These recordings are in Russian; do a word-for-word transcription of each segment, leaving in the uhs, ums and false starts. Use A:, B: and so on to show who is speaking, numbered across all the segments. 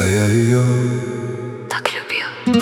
A: а я ее
B: так любил.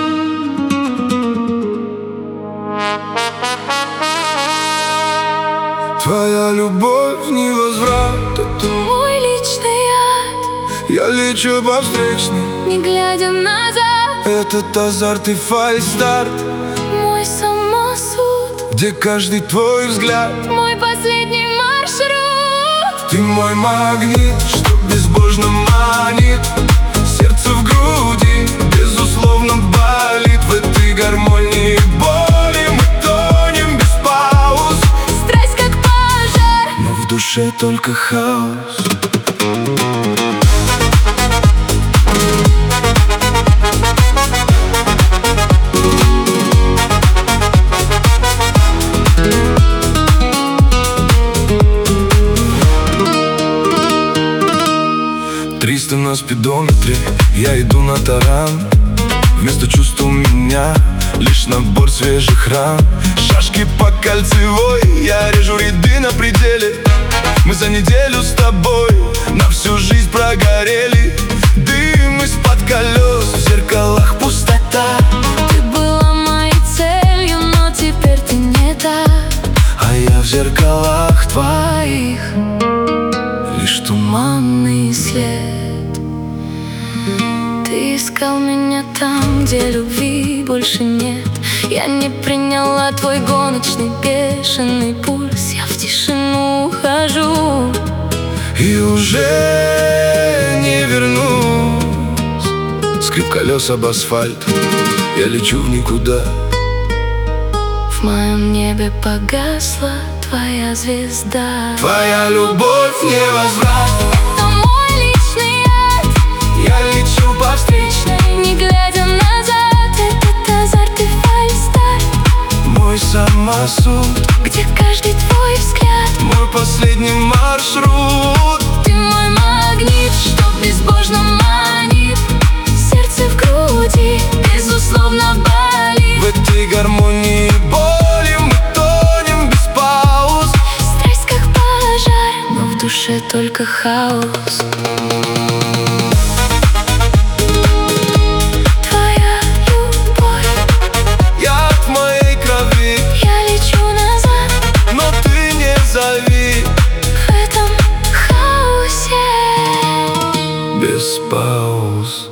A: Твоя любовь не возврат, это
B: Мой личный яд,
A: я лечу по встречной,
B: не глядя назад.
A: этот азарт и фальстарт,
B: Мой самосуд,
A: где каждый твой взгляд.
B: мой последний маршрут.
A: Ты мой магнит, что безбожно манит. Сердце в груди безусловно болит. В этой гармонии боли мы тонем без пауз.
B: Страсть как пожар,
A: но в душе только хаос. Триста на спидометре, я иду на таран. Вместо чувств у меня лишь набор свежих ран. Шашки по кольцевой, я режу ряды на пределе. Мы за неделю с тобой на всю жизнь прогорели. Дым из-под колес, в зеркалах пустота.
B: ты была моей целью, но теперь ты не та.
A: А я в зеркалах
B: Твоих
A: лишь туман.
B: туманный след. Ты искал меня там, где любви больше нет. Я не приняла твой гоночный бешеный пульс. Я в тишину ухожу.
A: И уже не вернусь. Скрип колес об асфальт, я лечу в никуда.
B: В моем небе погасла твоя звезда.
A: Твоя любовь не возврат,
B: Это мой личный яд,
A: я лечу по встречной.
B: не глядя назад. Этот азарт и фальстарт,
A: Мой самосуд,
B: где каждый твой взгляд.
A: мой последний маршрут.
B: Ты мой магнит, что безбожно манит. Сердце в груди безусловно болит.
A: В этой гармонии боли мы тонем без пауз.
B: Страсть как пожар, но в душе только хаос. Твоя любовь,
A: Яд в моей крови,
B: я лечу назад.
A: но ты не зови.
B: В этом хаосе
A: Без пауз.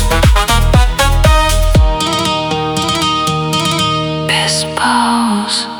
B: без пауз.